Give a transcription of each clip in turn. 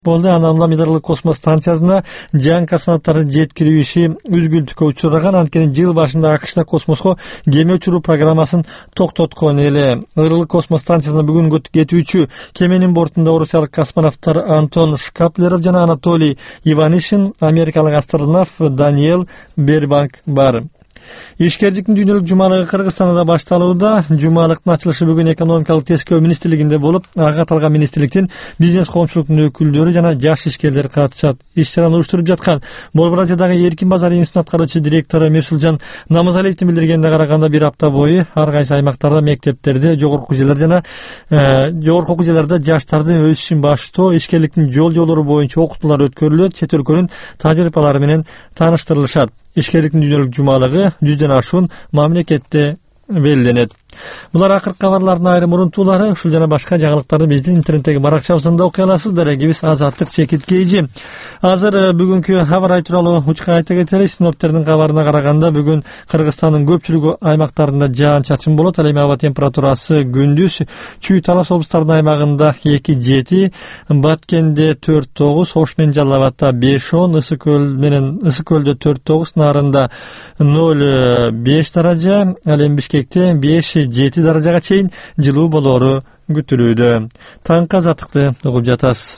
болду. Анан Ламидарлык космос станциясына жаңы космонавттардын жеткирип иши үзгүлтүккө учураган. Анткени жыл башында АКШда космоско кеме учуруу программасын токтоткон эле. Ыргылык космос станциясына бүгүн кетүүчү кеменин бортунда орусиялык космонавттар Антон Шкаплеров жана Анатолий Иванишин, америкалык астронавт Даниэл Бербанк бар. Ишкердиктин дүйнөлүк жумалыгы Кыргызстанда башталууда. Жумалыктын ачылышы бүгүн экономикалык тескөө министрлигинде болуп, ага каталган министрликтин бизнес коомчулуктун өкүлдөрү жана жаш ишкерлер катышат. Иш-чараны уюштуруп жаткан Борбор Азиядагы Эркин базар институтунун аткаруучу директору Мирсулжан Намазалиевдин билдиргенине караганда, бир апта бою ар кайсы аймактарда, мектептерде, жогорку окуу жайларда жаштардын өз ишин баштоо, ишкерликтин жолдору боюнча окутуулар өткөрүлөт, чет өлкөнүн тажрыйбалары менен тааныштырылышат. Ишкерликтин дүйнөлүк жумалыгы 100ден ашуун мамлекетте белгиленет. Булар акыркы кабарлардын айрым урунтуулары. Ушул жана башка жаңылыктарды биздин интернеттеги баракчабыздан окуй аласыздар. Эгибиз Азаттык Чекит Кейжи. Азыр бүгүнкү аба ырайы тууралуу учка айта кетели. Синоптиктердин кабарына караганда, бүгүн Кыргызстандын көпчүлүк аймактарында жаан-чачын болот. Ал эми аба температурасы күндүз Чүй Талас облустарынын аймагында 2-7, Баткенде 4-9, Ош менен Жалал Абадда 5-10, Ысык көлдө 4-9, Нарында 0-5 даража, ал эми Бишкекте 5-7 даражага чейин жылуу болоору күтүлүүдө. Таңкы азаттыкты угуп жатасыз.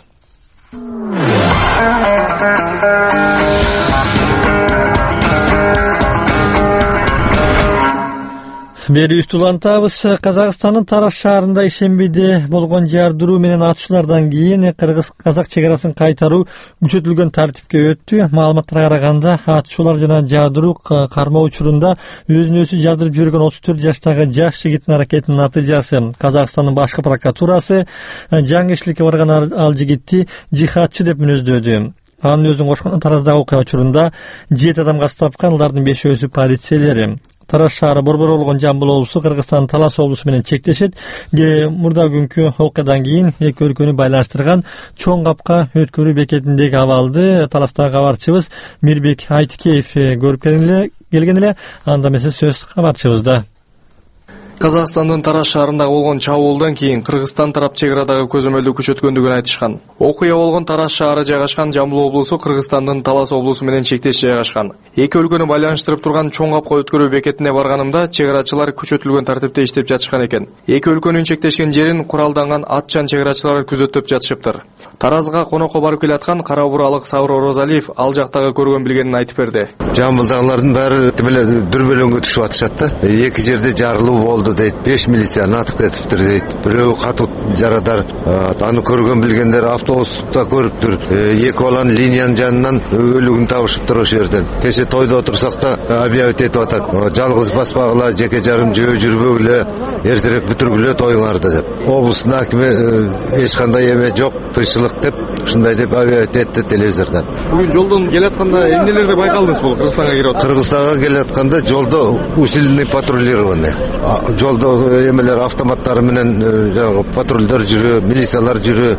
Берүүбүздү улантабыз. Казакстандын Тараз шаарында ишембиде болгон жардыруу менен атышуулардан кийин кыргыз-казак чегарасын кайтаруу күчөтүлгөн тартипке өттү. Маалыматтарга караганда, атышуулар жана жардыруу кармоо учурунда өзүн өзү жардырып жүргөн 34 жаштагы жаш жигиттин аракетинин натыйжасы. Казакстандын башкы прокуратурасы жаңы барган ал жигитти жихадчы деп мүнөздөдү. Анын өзүн кошкон Тараздагы окуя учурунда 7 адам каз тапкан, алардын 5-өсү полицейлер. Тараз шаары борбор болгон Жамбыл облусу Кыргызстандын Талас облусу менен чектешет. Мурда күnkү окуядан кийин эки өлкөнү байланыштырган чоң капка өткөрүү бекетиндеги абалды Таластагы кабарчыбыз Мирбек Айтикеев көрүп келген эле. Анда эмесе сөз кабарчыбызда. Казакстандын Тараз шаарында болгон чабуулдан кийин Кыргызстан тарап чегарадагы көзөмөлдү күчөткөндүгүн айтышкан. Окуя болгон Тараз шаары жайгашкан Жамбыл облусу Кыргызстандын Талас облусу менен чектеш жайгашкан. Эки өлкөнү байланыштырып турган чоң капка өткөрүү бекетине барганымда чегарачылар күчөтүлгөн тартипте иштеп жатышкан экен. Эки өлкөнүн чектешкен жерин куралданган атчан чегарачылар күзөтүп жатышыптыр. Таразга конокко барып келаткан кара буралык Сабыр Орозалиев ал жактагы көргөн билгенин айтып берди. Жамбылдагылардын баары дүрбөлөңгө түшүп атышат да. Эки жерде жарылуу болду дейт, 5 милиция атып кетиптир дейт. Бирөө катуу жарадар, аны көргөн билгендер автобуста көрүптүр. Эки баланын линиянын жанынан өлүгүн табышыптыр ошол жерден. Кеше тойдо отурсак да объявить этип атат. Жалгыз баспагыла, жеке жарым жөө жүрбөгүлө, эртерээк бүтүргүлө тоюңарды деп. Облустун акими эч кандай эме жок, тынччылык деп ушундай деп объявить этти телевизордон. Бүгүн жолдон келатканда эмнелерди байкалдыңыз бул Кыргызстанга кирип? Кыргызстанга келатканда жолдо усиленный патрулирование. Жолдо эмелер автоматтары менен жанагы патрулдар жүрө, милициялар жүрө.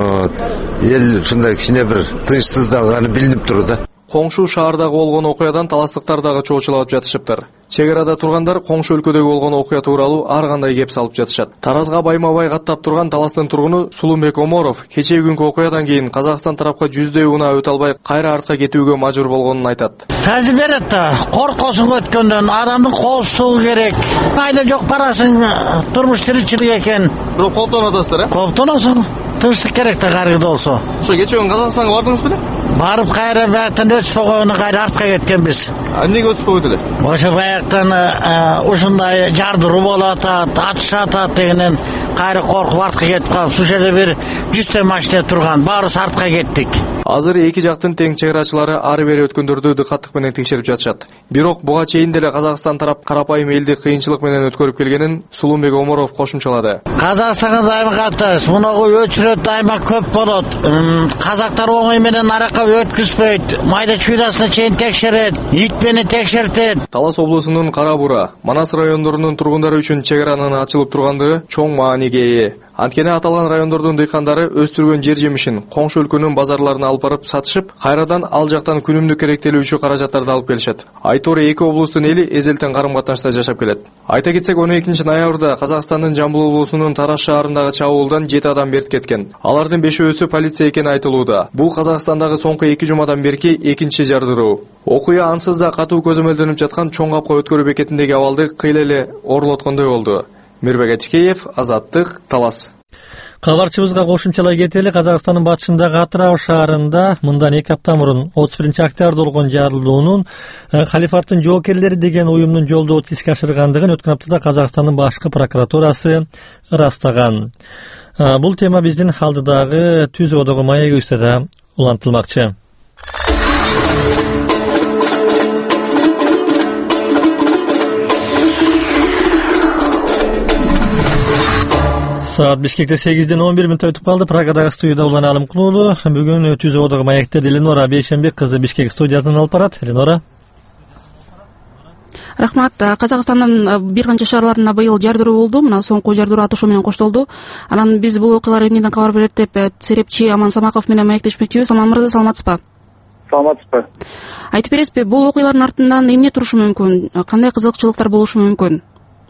Эл ушундай кичине бир тынчсыздаганы билинип турду да. Коңшу шаардагы болгон окуядан таластыктар дагы чоочулап жатышыптыр. Чегарада тургандар коңшу өлкөдөгү болгон окуя тууралуу ар кандай кеп салып жатышат. Таразга байма-бай каттап турган Таластын тургуну Сулумбек Оморов кечээ күнкү окуядан кийин Казакстан тарапка 100 унаа өтө албай кайра артка кетүүгө мажбур болгонун айтат. Таазир берет да, коркосуң өткөндөн, адамдын коопсуздугу керек. Айла жок барасың, турмуш тиричилик экен. Бирок кооптонуп атасыздар, э? Кооптоносуң. Тынчтык керек да каргыда болсо. Ошо кечээ Казакстанга бардыңыз беле? Барып кайра баяктан өтүп кайра артка кеткенбиз. Эмнеге өтүп койду эле? Ошо баяктан ушундай жардыруу болуп атат, атышат дегенен кайра коркуп артка кетип калып, ушул жерде бир 100 машина турган, баарыбыз артка кеттик. Азыр эки жактын тең чегарачылары ары бери өткөндөрдү дыкаттык менен текшерип жатышат. Бирок буга чейин деле Казакстан тарап карапайым элди кыйынчылык менен өткөрүп келгенин Сулумбек Оморов кошумчалады. Казакстанга дайыма каттайбыз. Мунагу өчүрөт дайыма көп болот. Казактар оңой менен аракка өткүзбөйт. Майда чуйдасына чейин текшерет, ит менен текшертет. Талас облусунун Кара Бура, Манас райондорунун тургундары үчүн чегаранын ачылып тургандыгы чоң мааниге ээ. Анткени аталган райондордун дыйкандары өстүргөн жер жемишин коңшу өлкөнүн базарларына алып барып сатышып, кайрадан ал жактан күнүмдүк керектелүүчү каражаттарды алып келишет. Айтор эки облустун эли эзелтен карым-катнашта жашап келет. Айта кетсек, 12-ноябрда Казакстандын Жамбыл облусунун Тараш шаарындагы чабуулдан 7 адам мерт кеткен. Алардын 5-өсү полиция экени айтылууда. Бул Казакстандагы соңку 2 жумадан берки экинчи жардыруу. Окуя ансыз да катуу көзөмөлдөнүп жаткан чоң капка өткөрүү бекетиндеги абалды кыйла эле оорлоткондой болду. Мирбек Атикеев, Азаттык, Талас. Кабарчыбызга кошумчалай кетели. Казакстандын батышындагы Атырау шаарында мындан 2 апта мурун 31-октябрда болгон жарылуунун халифаттын жоокерлери деген уюмдун жолдоочусу ишке ашыргандыгын өткөн аптада Казакстандын башкы прокуратурасы ырастаган. Бул тема биздин алдыдагы түзүүдөгү маегибизде да улантылмакчы. Saat Bishkek'te 8'den 11 minut ötüp kaldı. Praga'daki stüdyoda Ulan Alımkuluğlu. Bugün ötüzü odağı mayekte Elinora Beyşenbek kızı Bishkek stüdyasından alıp barat. Elinora. Рахмат. Казакстандын бир канча шаарларында быйыл жардыруу болду. Мына соңку жардыруу атышуу менен коштолду. Анан биз бул окуялар эмнеден кабар берет деп серепчи Аман Самаков менен маектешмекчибиз. Аман мырза, саламатсызбы? Саламатсызбы. Айтып бересизби, бул окуялардын артынан эмне турушу мүмкүн? Кандай кызыкчылыктар болушу мүмкүн?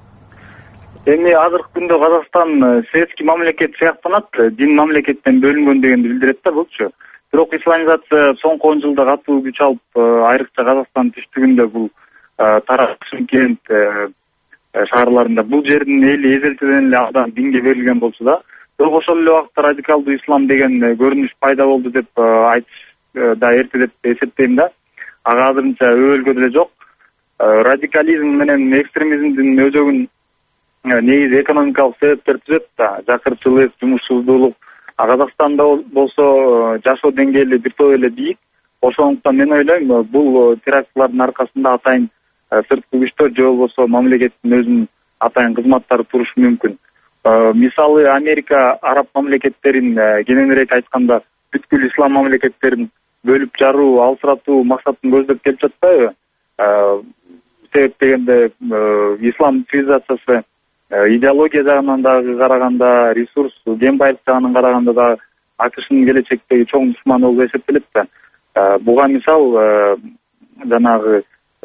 Эми азыркы күндө Казакстан светский мамлекет сыяктанат, дин мамлекеттен бөлүнгөн дегенди билдирет да булчу. Бирок исламизация соңку 10 жылда катуу күч алып, айрыкча Казакстан түштүгүндө бул Тарас, Шымкент шаарларында бул жердин эли эзелтеден эле абдан динге берилген болчу да. Бирок ошол эле убакта радикалдуу ислам деген көрүнүш пайда болду деп айтыш да эрте деп эсептейм да. Ага азырынча өлкөдө деле жок. Радикализм менен экстремизмдин өзөгүн негизи экономикалык себептер түзөт да. Жакырчылык, жумушсуздуулук. Казакстанда болсо жашоо деңгээли бир топ эле бийик. Ошондуктан мен ойлойм, бул терактлардын аркасында атайын сырткы күчтөр же болбосо мамлекеттин өзүнүн атайын кызматтары турушу мүмкүн. Мисалы Америка араб мамлекеттерин кененирээк айтканда бүткүл ислам мамлекеттерин бөлүп жаруу, алсыратуу максатын көздөп келип жатпайбы? Себеп дегенде ислам цивилизациясы идеология жагынан дагы караганда, ресурс, кен байлык жагынан караганда да АКШнын келечектеги чоң душманы болуп эсептелет да. Буга мисал жанагы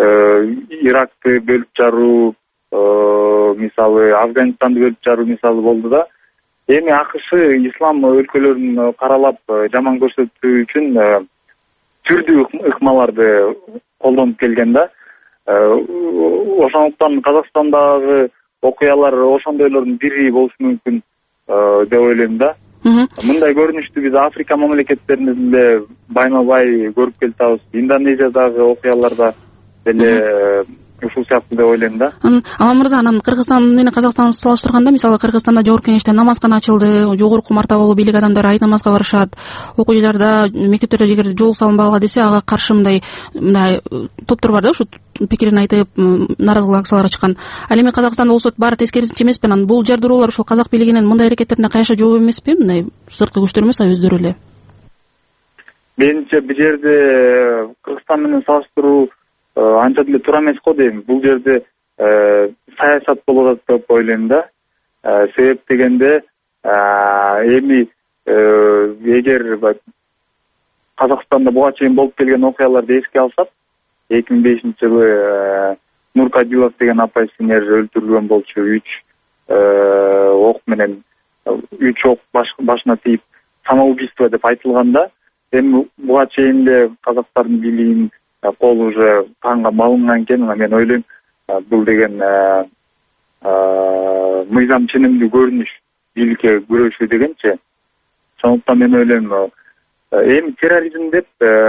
Иракты бөлүп жаруу, мисалы Афганистанды бөлүп жаруу мисалы болду да. Эми АКШ ислам өлкөлөрүн каралап жаман көрсөтүү үчүн түрдүү ыкмаларды колдонуп келген да. Ошондуктан Казакстандагы окуялар ошондойлордун бири болушу мүмкүн деп ойлойм да. Мындай көрүнүштү биз Африка мамлекеттеринде байма-бай көрүп келатабыз. Индонезиядагы окуяларда деле ушул сыяктуу деп ойлойм да. Аман мырза, анан Кыргызстан менен Казакстанды салыштырганда, мисалы Кыргызстанда жогорку кеңеште намазкана ачылды, жогорку мартабалуу бийлик адамдары айт намазга барышат. Окуу жайларда, мектептерде эгер жол салынбагыла десе, ага каршы мындай топтор бар да, ушу пикирин айтып, нааразылык акциялары чыккан. Ал эми Казакстанда болсо баары тескерисинче эмеспи? Анан бул жардыроолор ушул казак бийлигинин мындай аракеттерине кайша жооп эмеспи? Мындай сырткы күчтөр эмес, өздөрү эле. Менимче бул жерде Кыргызстан менен салыштыруу анча деле туура эмес го дейм. Бул жерде саясат болуп атат деп ойлойм да. Себеп дегенде эми эгер Казакстанда буга чейин болуп келген окуяларды эске алсак, 2005-жылы Нур Кадилов деген апайсиңер өлтүрүлгөн болчу, 3 ок менен 3 ок башына тийип самоубийство деп айтылганда, эми буга чейин эле казактардын бийлигинин колу уже канга малынган экен. Мен ойлойм, бул деген мыйзам ченемдүү көрүнүш бийликке күрөшүү дегенчи. Ошондуктан мен ойлойм, эми терроризм деп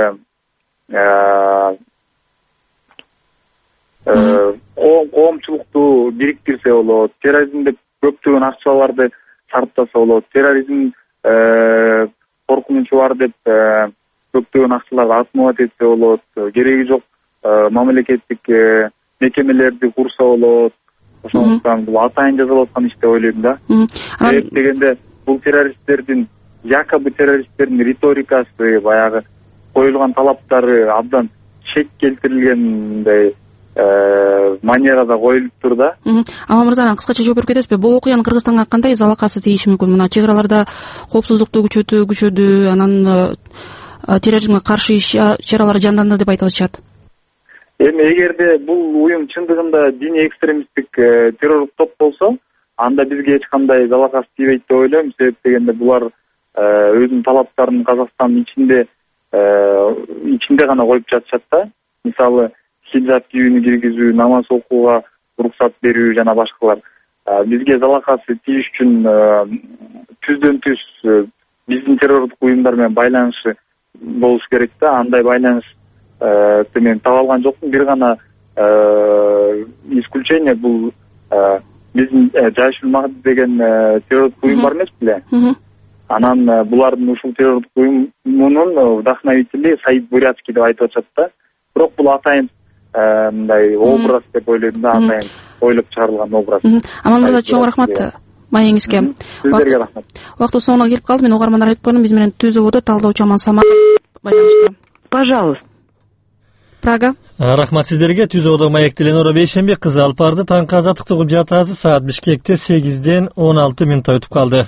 коомчулукту бириктирсе болот, терроризм деп көптөгөн акчаларды сарптаса болот, терроризм коркунучу бар деп көптөгөн акчаларды атмат этсе болот, кереги жок мамлекеттик мекемелерди курса болот. Ошондуктан бул атайын жазалып аткан иш деп ойлойм да. Себеп дегенде бул террористтердин, якобы террористтердин риторикасы, баягы коюлган талаптары абдан шек келтирилгендей манерада коюлуптур да. Ама мырза, кыскача жооп берип кетесизби? Бул окуянын Кыргызстанга кандай залакасы тийиши мүмкүн? Мына чек араларда коопсуздукту күчөдү, анан терроризмге каршы чаралар жанданды деп айтып атышат. Эми эгерде бул уюм чындыгында диний экстремисттик террорлук топ болсо, анда бизге эч кандай залакасы тийбейт деп ойлойм. Себеп дегенде булар өзүнүн талаптарын Казакстандын ичинде гана коюп жатышат да. Мисалы, хиджаб кийүүнү киргизүү, намаз окууга уруксат берүү жана башкалар. Бизге залакасы тийиш үчүн түздөн түз биздин террорлук уюмдар менен байланышы болуш керек да. Андай байланыш мен таба алган жокмун. Бир гана исключение бул биздин Жайшул Махди деген террорлук уюм бар эмес беле? Анан булардын ушул террорлук уюмунун вдохновители Саид Бурятский деп айтып атышат да. Бирок бул атайын мындай образ деп ойлойм да, атайын ойлоп чыгарылган образ. Аман мырза, чоң рахмат маегиңизге. Сиздерге рахмат. Убактын соңуна келип калды. Мен угармандар айтып койдум, биз менен Түз ободо талдоочу Аман Самат байланышта. Пожалуйста. Прага. Рахмат сиздерге. Түз ободо маек Теленора бейшемби кызы алып барды. Таңкы азаттыкты угуп жатабыз. Саат Бишкекте 8ден 16 мүнөт өтүп калды.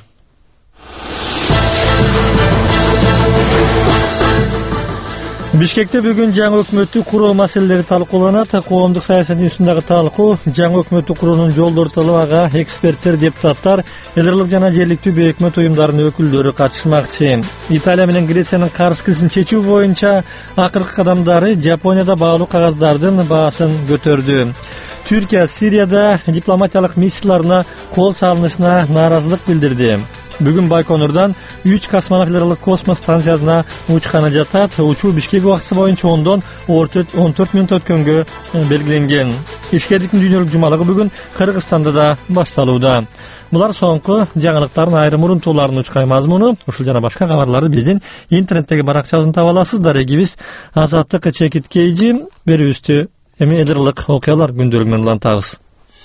Бишкекте бүгүн жаңы өкмөттү куруу маселелери талкууланат. Коомдук саясат институтундагы талкуу жаңы өкмөттү куруунун жолдору талап, ага эксперттер, депутаттар, эл ырлык жана жергиликтүү өкмөт уюмдарынын өкүлдөрү катышмакчы. Италия менен Грециянын карыз кризисин чечүү боюнча акыркы кадамдары Жапонияда баалуу кагаздардын баасын көтөрдү. Түркия Сирияда дипломатиялык миссияларына кол салынышына нааразылык билдирди. Бүгүн Байконурдан 3 космонавт эл космос станциясына учканы жатат. Учуу Бишкек убактысы боюнча 10дон 14 мүнөт өткөнгө белгиленген. Ишкердиктин дүйнөлүк жумалыгы бүгүн Кыргызстанда да башталууда. Булар соңку жаңылыктардын айрым урунтууларынын учкай мазмуну. Ушул жана башка кабарларды биздин интернеттеги баракчабыздан таба аласыздар. Эгибиз Азаттык чекиткейжи берүүбүздү эми эл ырлык окуялар күндөлүгүнөн улантабыз.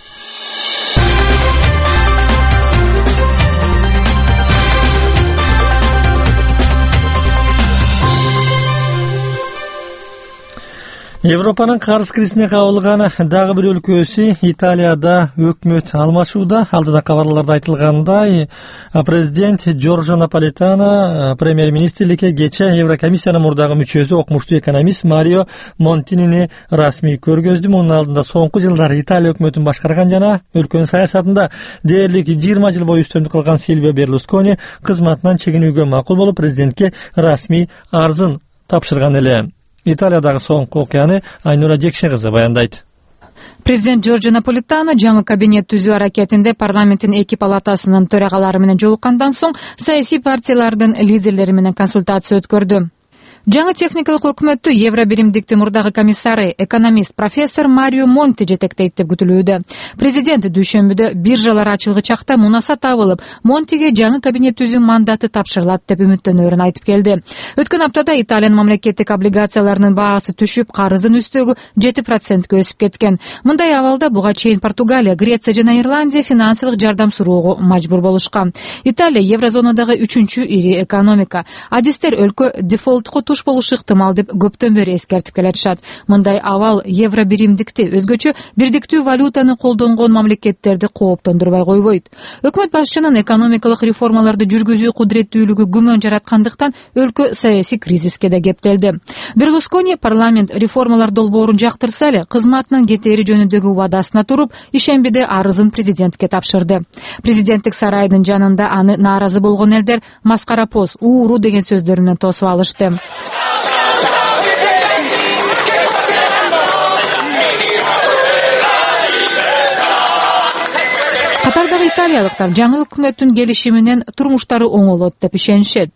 Европанын карыз кризисине кабылган дагы бир өлкөсү Италияда өкмөт алмашууда. Алдыда кабарларда айтылгандай, президент Джорджо Наполитано премьер-министрликке кече Еврокомиссиянын мурдагы мүчөсү окумуштуу экономист Марио Монтинини расмий көргөздү. Мунун алдында соңку жылдары Италия өкмөтүн башкарган жана өлкөнүн саясатында дээрлик 20 жыл бою үстөмдүк кылган Сильвио Берлускони кызматынан чегинүүгө макул болуп, президентке расмий арзын тапшырган эле. Италиядагы соңку окуяны Айнура Жекше кызы баяндайт. Президент Джорджо Наполитано жаңы кабинет түзүү аракетинде парламенттин эки палатасынын төрагалары менен жолуккандан соң саясий партиялардын лидерлери менен консультация өткөрдү. Жаңы техникалык өкмөттү Евро биримдиктин мурдагы комиссары, экономист профессор Марио Монти жетектейт деп күтүлүүдө. Президент дүйшөмбүдө биржалар ачылгычакта мунаса табылып, Монтиге жаңы кабинет түзүү мандаты тапшырылат деп үмүттөнөрүн айтып келди. Өткөн аптада Италиянын мамлекеттик облигацияларынын баасы түшүп, карыздын үстөгү 7%ге өсүп кеткен. Мындай абалда буга чейин Португалия, Греция жана Ирландия финансылык жардам суроого мажбур болушкан. Италия еврозонадагы 3-чү ири экономика. Адистер өлкө дефолтко туш болушу ыктымал деп көптөн бери эскертип келатышат. Мындай абал евро биримдикти, өзгөчө бирдиктүү валютаны колдонгон мамлекеттерди кооптондурбай койбойт. Өкмөт башчынын экономикалык реформаларды жүргүзүү кудуреттүүлүгү күмөн жараткандыктан өлкө саясий кризиске да кептелди. Берлускони парламент реформалар долбоорун жактырса эле, кызматынан кетери жөнүндөгү убадасына туруп, ишембиде арызын президентке тапшырды. Президенттик сарайдын жанында аны нааразы болгон элдер маскарапоз, ууру деген сөздөр менен тосуп алышты. Катардагы италиялыктар жаңы өкмөттүн келишиминен турмуштары оңолот деп ишенишет.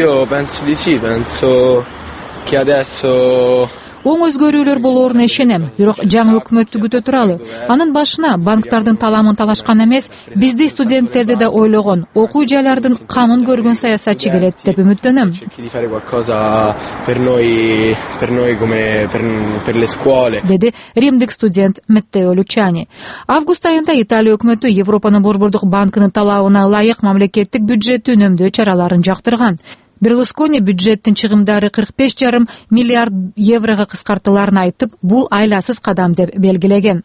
Оң өзгөрүүлөр болооруна ишенем, бирок жаңы өкмөттү күтө туралы. Анын башына банктардын таламын талашкан эмес, бизди студенттерди да ойлогон, окуу жайлардын камын көргөн саясатчы келет деп үмүттөнөм. Деди римдик студент Меттео Лучани. Август айында Италия өкмөтү Европанын борбордук банкынын талабына ылайык мамлекеттик бюджетти үнөмдөө чараларын жактырган. Берлускони бюджеттин чыгымдары 45,5 миллиард еврого кыскартыларын айтып, бул айласыз кадам деп белгилеген.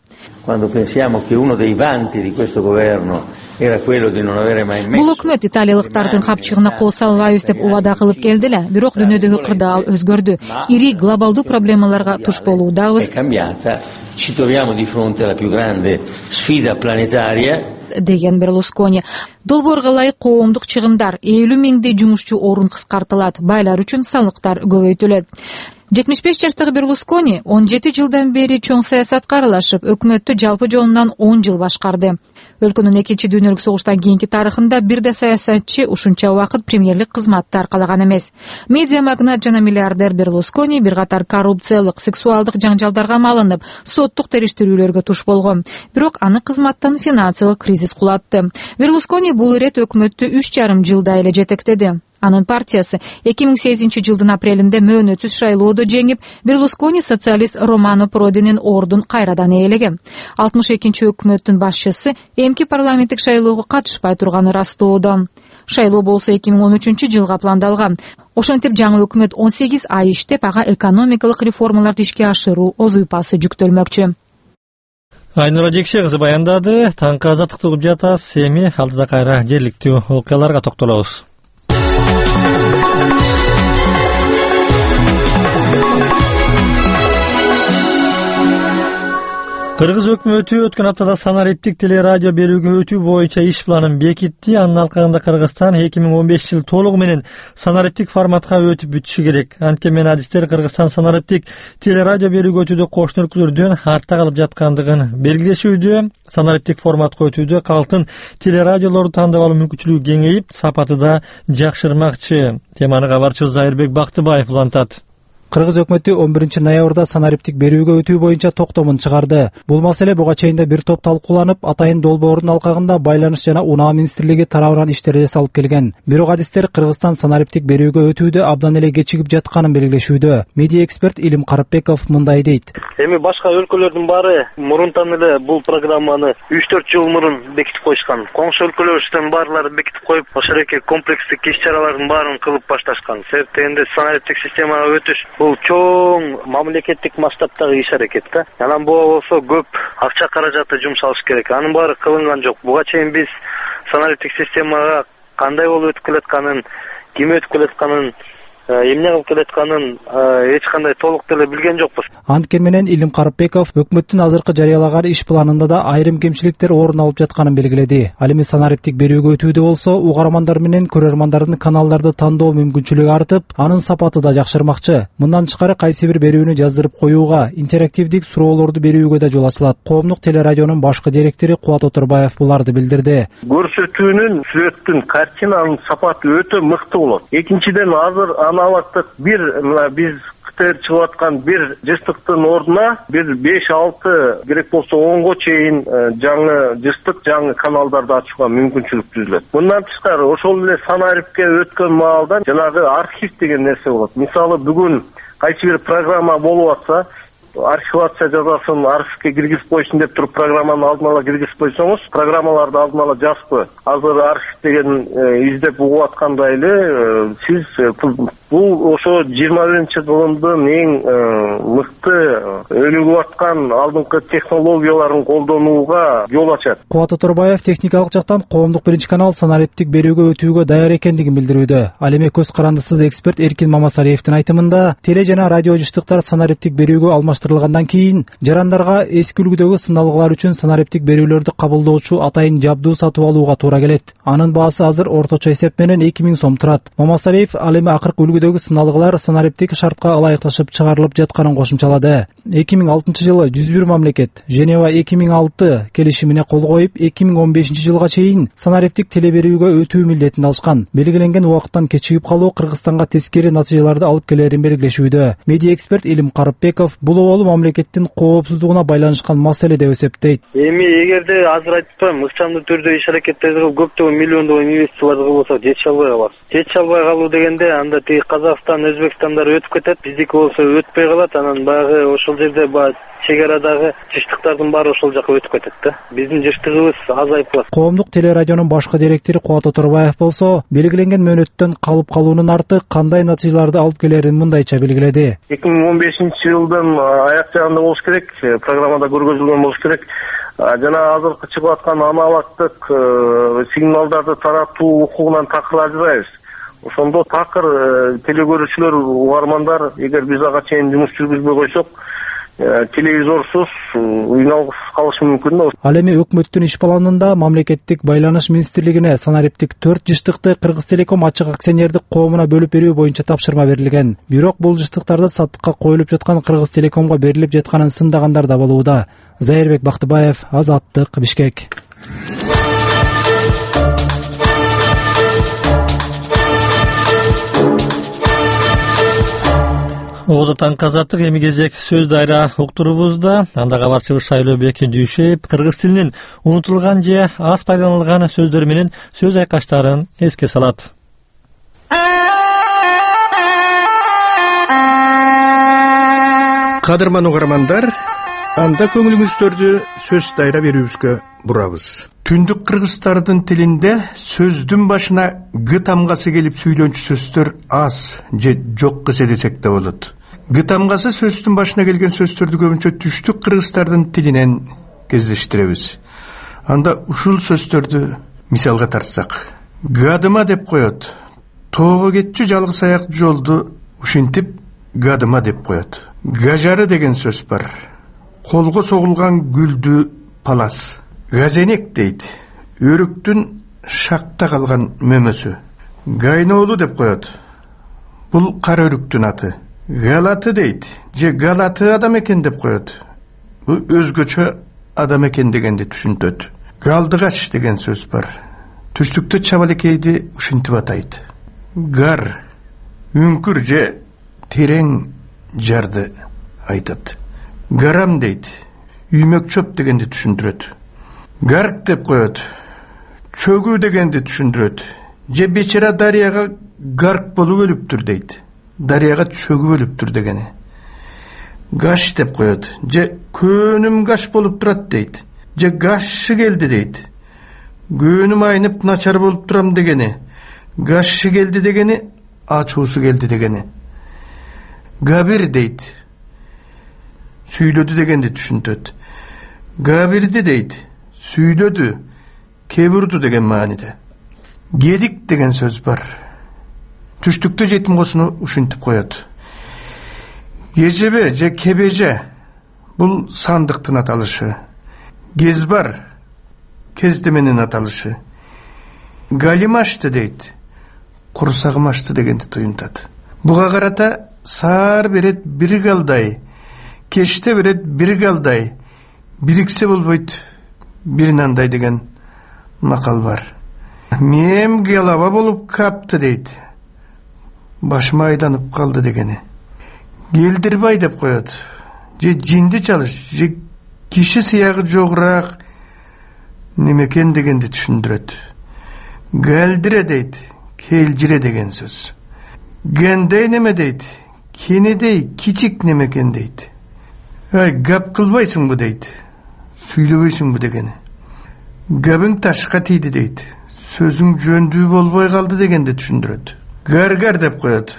Бул өкмөт италиялыктардын капчыгына кол салбайбыз деп убада кылып келди эле, бирок дүйнөдөгү кырдаал өзгөрдү. Ири глобалдуу проблемаларга туш болуудабыз. Ci troviamo di fronte alla più grande sfida planetaria. Деген Берлускони. Долбоорго ылайык коомдук чыгымдар 50 миңдей жумушчу орун кыскартылат, байлар үчүн салыктар көбөйтүлөт. 75 жаштагы Берлускони 17 жылдан бери чоң саясатка аралашып, өкмөттү жалпы жолунан 10 жыл башкарды. Өлкөнүн экинчи дүйнөлүк согуштан кийинки тарыхында бир да саясатчы ушунча убакыт премьерлик кызматты аркалаган эмес. Медиа магнат жана миллиардер Берлускони бир катар коррупциялык, сексуалдык жаңжалдарга малынып, соттук териштирүүлөргө туш болгон. Бирок аны кызматтан финансылык кризис кулатты. Берлускони бул ирет өкмөттү 3,5 жылда эле жетектеди. Анын партиясы 2008 жылдын апрелинде мөөнөтсүз шайлоодо жеңип, Берлускони социалист Романо Продинин ордун кайрадан ээлеген. 62-чи өкмөттүн башчысы эмки парламенттик шайлоого катышпай турганы растоодо. Шайлоо болсо 2013 жылга пландалган. Ошентип жаңы өкмөт 18 ай иштеп, ага экономикалык реформаларды ишке ашыруу озуйпасы жүктөлмөкчү. Айнура Жекше кызы баяндады. Таңкы азаттыкты угуп жатасыз. Эми алдыда кайра жергиликтүү окуяларга токтолобуз. Кыргыз өкмөтү өткөн аптада санариптик телерадио берүүгө өтүү боюнча иш планын бекитти. Анын алкагында Кыргызстан 2015 жыл толугу менен санариптик форматка өтүп бүтүшү керек. Анткени адистер Кыргызстан санариптик телерадио берүүгө өтүүдө кошуна өлкөлөрдөн артта калып жаткандыгын белгилешүүдө. Санариптик форматка өтүүдө калктын телерадиолорду тандап алуу мүмкүнчүлүгү кеңейип, сапаты да жакшырмакчы. Теманы кабарчыбыз Айырбек Бактыбаев улантат. Кыргыз өкмөтү 11 ноябрда санариптик берүүгө өтүү боюнча токтомун чыгарды. Бул маселе буга чейин бир топ талкууланып, атайын долбоордун алкагында Байланыш жана Унаа министрлиги тарабынан иштерде салып келген. Бирок адистер Кыргызстан санариптик берүүгө өтүүдө абдан эле кечигип жатканын белгилешүүдө. Медиа эксперт Илим Карапбеков мындай дейт. Эми башка өлкөлөрдүн баары мурунтан эле бул программаны 3-4 жыл мурун бекитип койушкан. Коңшу өлкөлөрдүн баарлары бекитип коюп, ошол эки комплекстик иш-чаралардын баарын кылып башташкан. Себептегенде санариптик системага өтүш бул чоң мамлекеттик масштабтагы иш-аракет да. Анан буга болсо көп акча каражаты жумшалыш керек. Анын баары кылынган жок. Буга чейин биз санариптик системага кандай болуп өтүп келатканын, ким өтүп келатканын, эмне кылып келатканын эч кандай толук деле билген жокпуз. Анткени менен Илим Карапбеков өкмөттүн азыркы жарыялаган иш планында да айрым кемчиликтер орун алып жатканын белгиледи. Ал эми санариптик берүүгө өтүүдө болсо, угармандар менен көрөрмандардын каналдарды тандоо мүмкүнчүлүгү артып, анын сапаты да жакшырмакчы. Мындан тышкары кайсы бир берүүнү жаздырып коюуга, интерактивдик суроолорду берүүгө да жол ачылат. Коомдук телерадионун башкы директори Кубат Оторбаев буларды билдирди. Көрсөтүүнүн, сүрөттүн, картинанын сапаты өтө мыкты болот. Экинчиден азыр аналогдук биз чыгып аткан бир жыштыктын ордуна бир 5-6 керек болсо 10го чейин жаңы жыштык, жаңы каналдарды ачууга мүмкүнчүлүк түзүлөт. Мындан тышкары ошол эле санарипке өткөн маалда жанагы архив деген нерсе болот. Мисалы бүгүн кайсы бир программа болуп атса, архивация жазасын архивке киргизип койсун деп туруп программаны алдын ала киргизип койсоңуз, программаларды алдын ала жазпы. Азыр архив деген издеп угуп аткандай эле сиз бул ошо 21-кылымдын эң мыкты өнүгүп аткан алдыңкы технологияларын колдонууга жол ачат. Кубат Оторбаев техникалык жактан коомдук биринчи канал санариптик берүүгө өтүүгө даяр экендигин билдирүүдө. Ал эми көз карандысыз эксперт Эркин Мамасариевдин айтымында, теле жана радио жыштыктар санариптик берүүгө алмаштырылгандан кийин жарандарга эски үлгүдөгү сыналгылар үчүн санариптик берүүлөрдү кабылдоочу атайын жабдуу сатып алууга туура келет. Анын баасы азыр орточо эсеп менен 2000 сом турат. Мамасариев ал эми акыркы үлгүдөгү сыналгылар санариптик шартка ылайыкташып чыгарылып жатканын кошумчалады. 2006 жылы 101 мамлекет Женева 2006 келишимине кол коюп, 2015 жылга чейин санариптик теле берүүгө өтүү милдетин алышкан. Белгиленген убакыттан кечигип калуу Кыргызстанга тескери натыйжаларды алып келерин белгилешүүдө. Медиа эксперт Илим Карапбеков бул оболу мамлекеттин коопсуздугуна байланышкан маселе деп эсептейт. Эми эгерде азыр айтпайм, ыкчамдуу түрдө иш-аракеттерди кылып көптөгөн миллиондогон инвестицияларды кылып болсо, жетише албай калабыз. Жетише албай калуу дегенде анда тиги Казакстан, Өзбекстандар өтүп кетет, биздики болсо өтпөй калат. Анан баягы ошол жерде чек арадагы жыштыктардын баары ошол жака өтүп кетет да. Биздин жыштыгыбыз азайып калат. Коомдук телерадионун башкы директори Кубат Оторбаев болсо, белгиленген мөөнөттөн калып калуунун арты кандай натыйжаларды алып келерин мындайча белгиледи. 2015-жылдын аяк жагында болуш керек, программада көргөзүлгөн болуш керек. Жана азыркы чыгып аткан аналогдук сигналдарды таратуу укугунан такыр ажырайбыз. Ошондо такыр телегөрүүчүлөр, угармандар, эгер биз ага чейин жумуш жүргүзбөй койсок, телевизорсуз уйналып калышы мүмкүн да. Ал эми өкмөттүн иш планында мамлекеттик байланыш министрлигине санариптик 4 жыштыкты Кыргыз Телеком ачык акционердик коомуна бөлүп берүү боюнча тапшырма берилген. Бирок бул жыштыктарды саттыкка коюлуп жаткан Кыргыз Телекомго берилип жатканын сындагандар да болууда. Зайырбек Бактыбаев, Азаттык, Бишкек. Оодо таңкы Азаттык, эми кезек сөз дайра уктурубузда. Анда кабарчыбыз Шайлообек Дүйшөев кыргыз тилинин унутулган же аз пайдаланылган сөздөр менен сөз айкаштарын эске салат. Кадырман угармандар, анда көңүлүңүздөрдү сөз дайра берүүбүзгө бурабыз. Түндүк кыргыздардын тилинде сөздүн башына г тамгасы келип сүйлөнчү сөздөр аз же жок кесе десек да болот. Г тамгасы сөздүн башына келген сөздөрдү көбүнчө түштүк кыргыздардын тилинен кездештиребиз. Анда ушул сөздөрдү мисалга тартсак, гадыма деп коет. Тоого кетчү жалгыз аяк жолду ушинтип гадыма деп коет. Гажары деген сөз бар. Колго согулган гүлдү палас. Газенек дейт. Өрүктүн шакта калган мөмөсү. Гайноолу деп коет. Бул кара өрүктүн аты. Галаты дейт. Же галаты адам экен деп коет. Бул өзгөчө адам экен дегенди түшүнтөт. Галдыгач деген сөз бар. Түштүктө чабалекейди ушинтип атайт. Гар, үңкүр же терең жарды айтат. Гарам дейт. Үймөкчөп дегенди түшүндүрөт. Гарк деп коет. Чөгүү дегенди түшүндүрөт. Же бечара дарыяга гарк болуп өлүптүр дейт. Дарыяга чөгүп өлүптүр дегени. Гаш деп коет. Же көөнүм гаш болуп турат дейт. Же гашшы келди дейт. Көөнүм айнып начар болуп турам дегени. Гашшы келди дегени, ачуусу келди дегени. Габир дейт. Сүйлөдү дегенди түшүнтөт. Габирди дейт. Сүйлөдү, кебурду деген мааниде. Гедик деген сөз бар. Түштүктө жетим косуну ушинтип коет. Гежебе же кебеже, бул сандыктын аталышы. Кезбар, кездеменин аталышы. Галимашты дейт. Курсагым ашты дегенди туюнтат. Буга карата саар берет бир галдай, кечте берет бир галдай, бириксе болбойт бир нандай деген макал бар. Мем гелаба болуп капты дейт. Башыма айданып калды дегени. Келдирбай деп коет. Же жинди чалыш, же киши сыягы жогураак немекен дегенди түшүндүрөт. Галдире дейт. Келжире деген сөз. Гендей неме дейт. Кенедей кичик немекен дейт. Гап кылбайсыңбы дейт. Сүйлөбөйсүңбү дегени. Габың ташка тийди дейт. Сөзүң жөндүү болбой калды дегенди түшүндүрөт. Гаргар деп коет.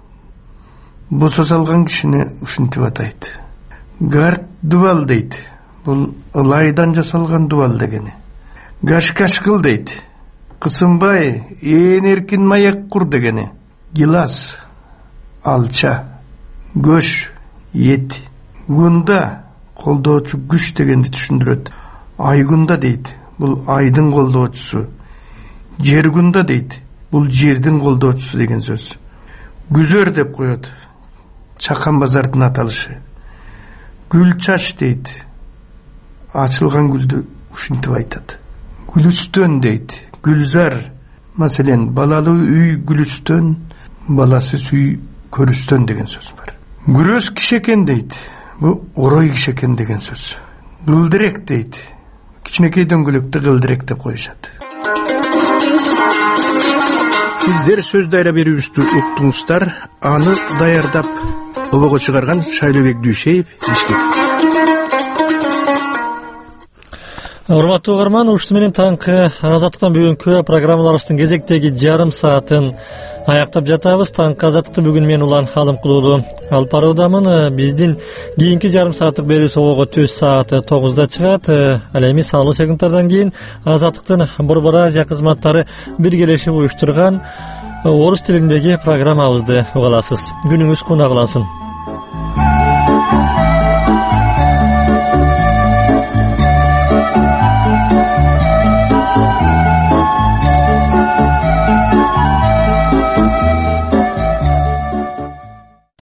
Босо салган кишини ушинтип атайт. Гард дубал дейт. Бул ылайдан жасалган дубал дегени. Гашкаш кыл дейт. Кысынбай, ээн эркин маяк кур дегени. Гилас, алча, көш, эт. Гунда, колдоочу күч дегенди түшүндүрөт. Айгунда дейт. Бул айдын колдоочусу. Жергунда дейт. Бул жердин колдоочусу деген сөз. Күзөр деп коет. Чакан базардын аталышы. Гүл чач дейт. Ачылган гүлдү ушинтип айтат. Гүлүстөн дейт. Гүлзар, маселен, балалуу үй гүлүстөн, баласыз үй көрүстөн деген сөз бар. Күрөс кишекен дейт. Бу орой кишекен деген сөз. Гылдырек дейт. Кичинекей дөңгөлөктү гылдырек деп коюшат. Сиздер сөз дайра берүүбүздү уктуңуздар. Аны даярдап обого чыгарган Шайлообек Дүйшеев, Бишкек. Урматтуу угарман, ушуну менен таңкы Азаттыктан бүгүнкү программаларыбыздын кезектеги жарым саатын аяктап жатабыз. Таңкы Азаттыкты бүгүн мен Улан Халымкулуулу алып баруудамын. Биздин кийинки жарым сааттык берүү согого түз сааты 9-да чыгат. Ал эми салуу секундтардан кийин Азаттыктын Борбор Азия кызматтары биргелешип уюштурган орус тилиндеги программабызды угаласыз. Күнүңүз кунак улансын.